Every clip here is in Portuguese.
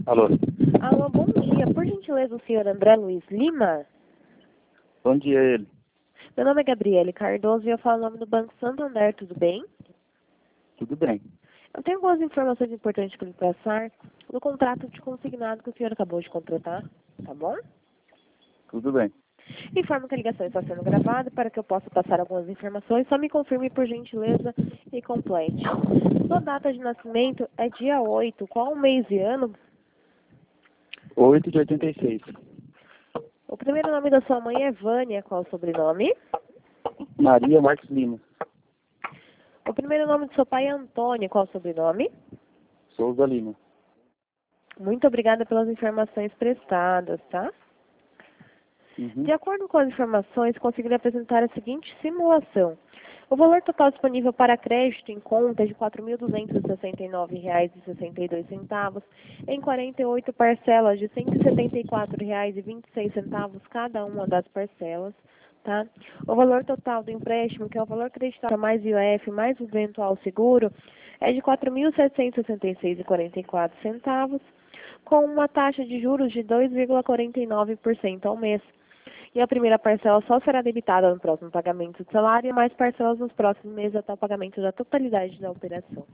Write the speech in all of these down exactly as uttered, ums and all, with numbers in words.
Alô, Alô, bom dia. Por gentileza, o senhor André Luiz Lima? bom dia ele. Meu nome é Gabriele Cardoso e eu falo o nome do Banco Santander, tudo bem? Tudo bem. Eu tenho algumas informações importantes para lhe passar no contrato de consignado que o senhor acabou de contratar, tá bom? Tudo bem. Informo que a ligação está sendo gravada para que eu possa passar algumas informações. Só me confirme por gentileza e complete. Sua data de nascimento é dia oito. Qual o mês e ano? oito de oitenta e seis. O primeiro nome da sua mãe é Vânia. Qual o sobrenome? Maria Marques Lima. O primeiro nome do seu pai é Antônio. Qual o sobrenome? Souza Lima. Muito obrigada pelas informações prestadas, tá? Uhum. De acordo com as informações, consegui apresentar a seguinte simulação. O valor total disponível para crédito em conta é de quatro mil duzentos e sessenta e nove reais e sessenta e dois centavos em quarenta e oito parcelas de cento e setenta e quatro reais e vinte e seis centavos cada uma das parcelas. Tá? O valor total do empréstimo, que é o valor acreditado mais I O F mais o eventual seguro, é de quatro mil setecentos e sessenta e seis reais e quarenta e quatro centavos, com uma taxa de juros de dois vírgula quarenta e nove por cento ao mês. E a primeira parcela só será debitada no próximo pagamento do salário e mais parcelas nos próximos meses até o pagamento da totalidade da operação.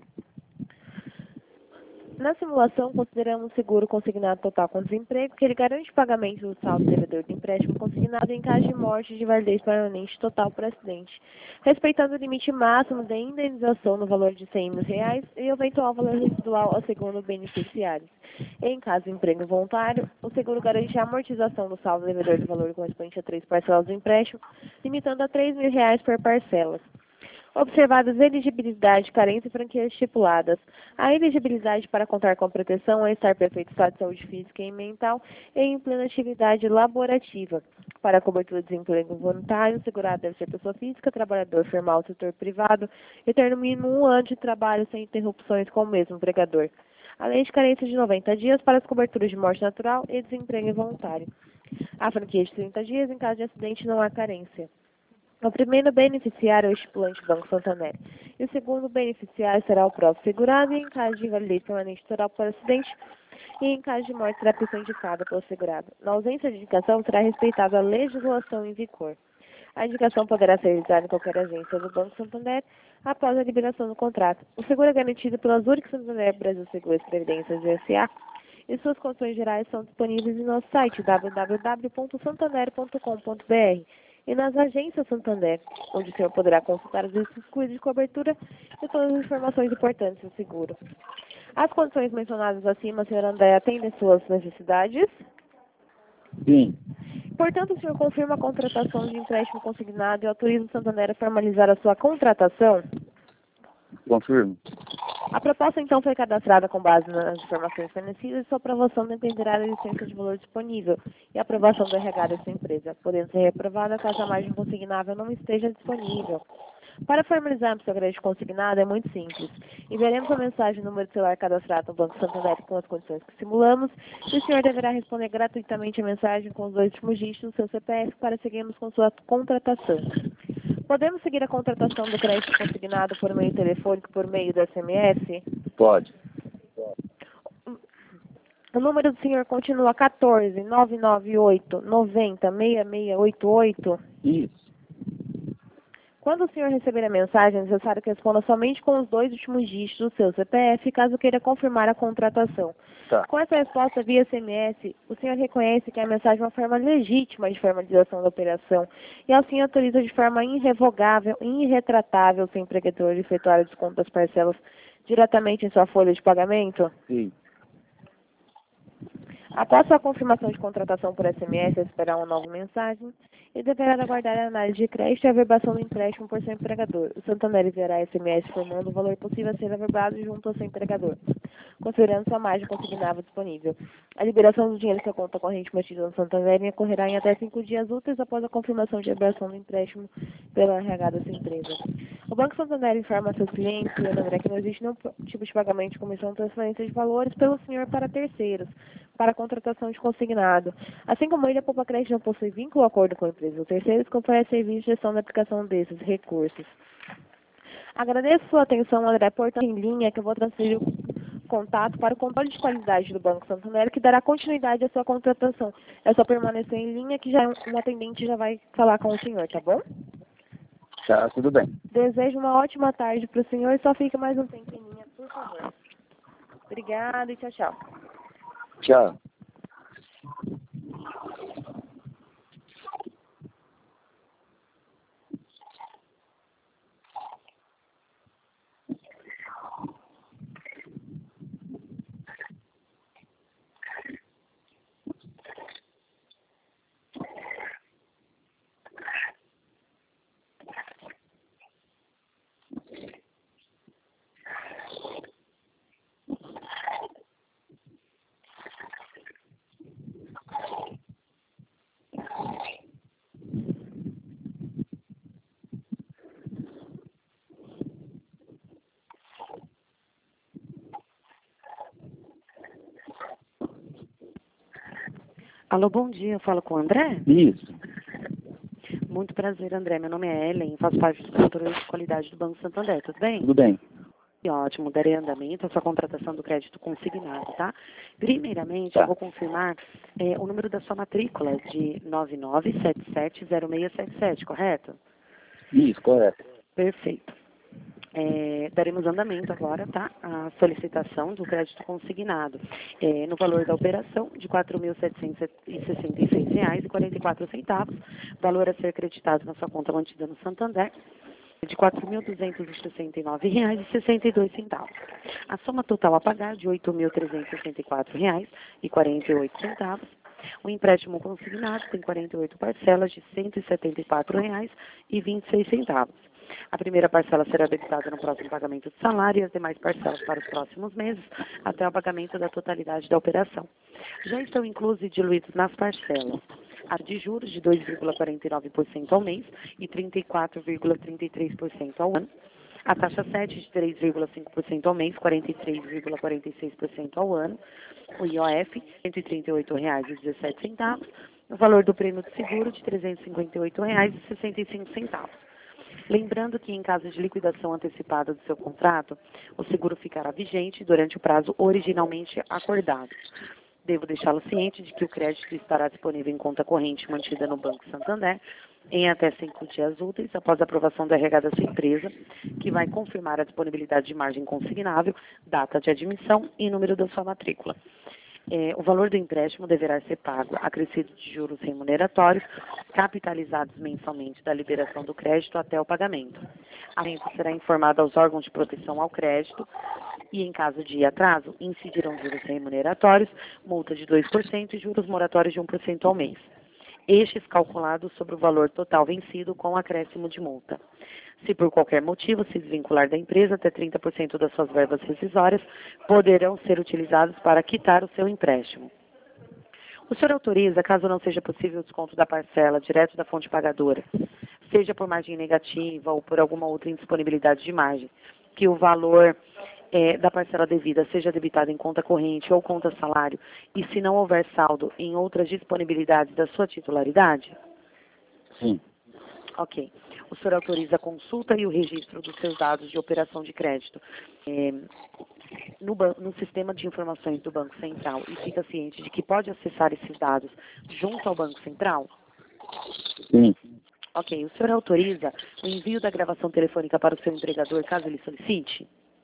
Na simulação, consideramos o seguro consignado total com desemprego, que ele garante o pagamento do saldo devedor do empréstimo consignado em caso de morte de validez permanente total por acidente, respeitando o limite máximo da indenização no valor de cem mil reais e o eventual valor residual ao segundo beneficiário. Em caso de emprego voluntário, o seguro garante a amortização do saldo devedor do valor correspondente a três parcelas do empréstimo, limitando a três mil reais por parcela. Observadas elegibilidade, carência e franquias estipuladas. A elegibilidade para contar com a proteção é estar perfeito estado de saúde física e mental e em plena atividade laborativa. Para a cobertura de desemprego voluntário, o segurado deve ser pessoa física, trabalhador formal, setor privado e ter no mínimo um ano de trabalho sem interrupções com o mesmo empregador. Além de carência de noventa dias para as coberturas de morte natural e desemprego involuntário. A franquia de trinta dias, em caso de acidente, não há carência. O primeiro beneficiário é o estipulante Banco Santander. E o segundo beneficiário será o próprio segurado, e em caso de invalidez permanente total por acidente, e em caso de morte será a pessoa indicada pelo segurado. Na ausência de indicação, será respeitada a legislação em vigor. A indicação poderá ser realizada em qualquer agência do Banco Santander após a liberação do contrato. O seguro é garantido pela Zurich Santander Brasil Seguros Previdências S A e suas condições gerais são disponíveis em nosso site w w w ponto santander ponto com ponto b r e nas agências Santander, onde o senhor poderá consultar os excluídos de cobertura e todas as informações importantes do seguro. As condições mencionadas acima, senhor André, atendem suas necessidades? Sim. Portanto, o senhor confirma a contratação de empréstimo consignado e autoriza o Santander a formalizar a sua contratação? Confirmo. A proposta, então, foi cadastrada com base nas informações fornecidas e sua aprovação dependerá da licença de valor disponível e a aprovação do R H da sua empresa, podendo ser reprovada caso a margem consignável não esteja disponível. Para formalizarmos seu crédito consignado é muito simples. Enviaremos uma mensagem no número de celular cadastrado no Banco Santander com as condições que simulamos e o senhor deverá responder gratuitamente a mensagem com os dois últimos dígitos do seu C P F para seguirmos com sua contratação. Podemos seguir a contratação do crédito consignado por meio telefônico, por meio do S M S? Pode. O número do senhor continua quatorze, nove nove oito, noventa, seis seis oito oito. Isso. Quando o senhor receber a mensagem, é necessário que responda somente com os dois últimos dígitos do seu C P F, caso queira confirmar a contratação. Tá. Com essa resposta via S M S, o senhor reconhece que a mensagem é uma forma legítima de formalização da operação e assim autoriza de forma irrevogável e irretratável o seu empregador de efetuar o desconto das parcelas diretamente em sua folha de pagamento? Sim. Após sua confirmação de contratação por S M S, esperar uma nova mensagem e deverá aguardar a análise de crédito e a averbação do empréstimo por seu empregador. O Santander enviará S M S informando o valor possível a ser averbado junto ao seu empregador, considerando sua margem consignável disponível. A liberação do dinheiro em sua conta corrente mantida no Santander ocorrerá em até cinco dias úteis após a confirmação de aberração do empréstimo pela R H da sua empresa. O Banco Santander informa a seus clientes, senhor André, que não existe nenhum tipo de pagamento de comissão ou transferência de valores pelo senhor para terceiros, para a contratação de consignado. Assim como ele, a Poupa Crédito não possui vínculo ou acordo com a empresa. Os terceiros conferem serviço de gestão da aplicação desses recursos. Agradeço sua atenção, André. Portanto, em linha, que eu vou transferir o contato para o controle de qualidade do Banco Santander, que dará continuidade à sua contratação. É só permanecer em linha que já um atendente já vai falar com o senhor, tá bom? Tá, tudo bem. Desejo uma ótima tarde para o senhor e só fica mais um tempo em linha, por favor. Obrigada e tchau, tchau. Tchau. Alô, bom dia, eu falo com o André? Isso. Muito prazer, André, meu nome é Ellen, faço parte do controle de qualidade do Banco Santander, tudo bem? Tudo bem. Ótimo, darei andamento à sua contratação do crédito consignado, tá? Primeiramente, Tá. eu vou confirmar é, o número da sua matrícula de nove nove sete sete zero seis sete sete, correto? Isso, correto. Perfeito. É, daremos andamento agora, tá? A solicitação do crédito consignado é, no valor da operação de quatro mil setecentos e sessenta e seis reais e quarenta e quatro centavos, valor a ser acreditado na sua conta mantida no Santander de quatro mil duzentos e sessenta e nove reais e sessenta e dois centavos. A soma total a pagar de oito mil trezentos e sessenta e quatro reais e quarenta e oito centavos. O empréstimo consignado tem quarenta e oito parcelas de cento e setenta e quatro reais e vinte e seis centavos. A primeira parcela será debitada no próximo pagamento do salário e as demais parcelas para os próximos meses, até o pagamento da totalidade da operação. Já estão inclusos e diluídos nas parcelas a de juros de dois vírgula quarenta e nove por cento ao mês e trinta e quatro vírgula trinta e três por cento ao ano, a taxa sete de três vírgula cinco por cento ao mês, quarenta e três vírgula quarenta e seis por cento ao ano, o I O F, cento e trinta e oito reais e dezessete centavos, o valor do prêmio de seguro de trezentos e cinquenta e oito reais e sessenta e cinco centavos. Lembrando que, em caso de liquidação antecipada do seu contrato, o seguro ficará vigente durante o prazo originalmente acordado. Devo deixá-lo ciente de que o crédito estará disponível em conta corrente mantida no Banco Santander em até cinco dias úteis após a aprovação do R H da sua empresa, que vai confirmar a disponibilidade de margem consignável, data de admissão e número da sua matrícula. É, o valor do empréstimo deverá ser pago acrescido de juros remuneratórios, capitalizados mensalmente da liberação do crédito até o pagamento. A renda será informada aos órgãos de proteção ao crédito e, em caso de atraso, incidirão juros remuneratórios, multa de dois por cento e juros moratórios de um por cento ao mês. Estes calculados sobre o valor total vencido com acréscimo de multa. Se por qualquer motivo se desvincular da empresa, até trinta por cento das suas verbas rescisórias poderão ser utilizadas para quitar o seu empréstimo. O senhor autoriza, caso não seja possível o desconto da parcela direto da fonte pagadora, seja por margem negativa ou por alguma outra indisponibilidade de margem, que o valor é, da parcela devida seja debitado em conta corrente ou conta salário, e se não houver saldo em outras disponibilidades da sua titularidade? Sim. Ok. O senhor autoriza a consulta e o registro dos seus dados de operação de crédito é, no, no sistema de informações do Banco Central e fica ciente de que pode acessar esses dados junto ao Banco Central? Sim. Ok. O senhor autoriza o envio da gravação telefônica para o seu empregador, caso ele solicite?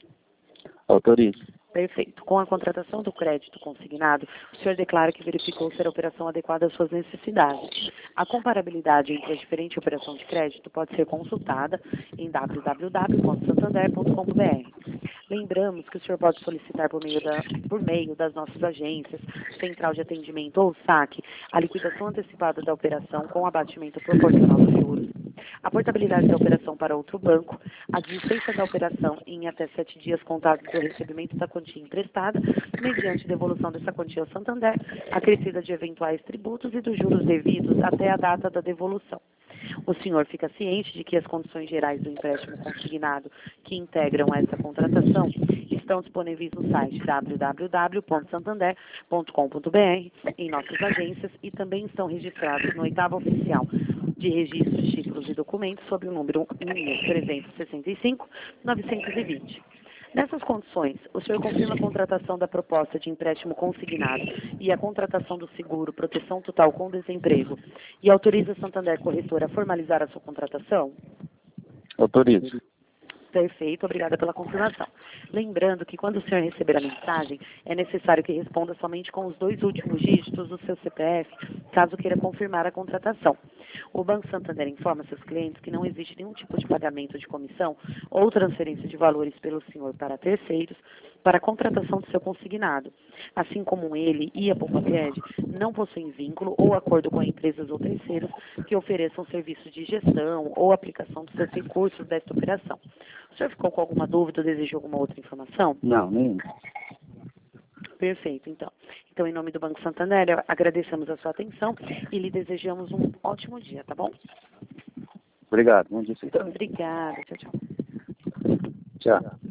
Autorizo. Perfeito. Com a contratação do crédito consignado, o senhor declara que verificou ser a operação adequada às suas necessidades. A comparabilidade entre a diferente operação de crédito pode ser consultada em w w w ponto santander ponto com ponto b r. Lembramos que o senhor pode solicitar por meio, da, por meio das nossas agências, Central de Atendimento ou SAC, a liquidação antecipada da operação com abatimento proporcional dos juros, a portabilidade da operação para outro banco, a desistência da operação em até sete dias contados do recebimento da quantia emprestada, mediante devolução dessa quantia ao Santander, acrescida de eventuais tributos e dos juros devidos até a data da devolução. O senhor fica ciente de que as condições gerais do empréstimo consignado que integram essa contratação estão disponíveis no site w w w ponto santander ponto com ponto b r, em nossas agências, e também estão registrados no oitavo oficial de registro de títulos e documentos sob o número trezentos e sessenta e cinco, novecentos e vinte. Nessas condições, o senhor confirma a contratação da proposta de empréstimo consignado e a contratação do seguro proteção total com desemprego e autoriza a Santander Corretora a formalizar a sua contratação? Autorizo. Perfeito, obrigada pela confirmação. Lembrando que quando o senhor receber a mensagem, é necessário que responda somente com os dois últimos dígitos do seu C P F, caso queira confirmar a contratação. O Banco Santander informa seus clientes que não existe nenhum tipo de pagamento de comissão ou transferência de valores pelo senhor para terceiros para a contratação do seu consignado. Assim como ele e a Poupacred não possuem vínculo ou acordo com empresas ou terceiros que ofereçam serviços de gestão ou aplicação dos seus recursos desta operação. O senhor ficou com alguma dúvida ou desejou alguma outra informação? Não, nenhum. Perfeito, então. Então, em nome do Banco Santander, agradecemos a sua atenção e lhe desejamos um ótimo dia, tá bom? Obrigado. Bom dia, senhor. Obrigada. Tchau, tchau. Tchau.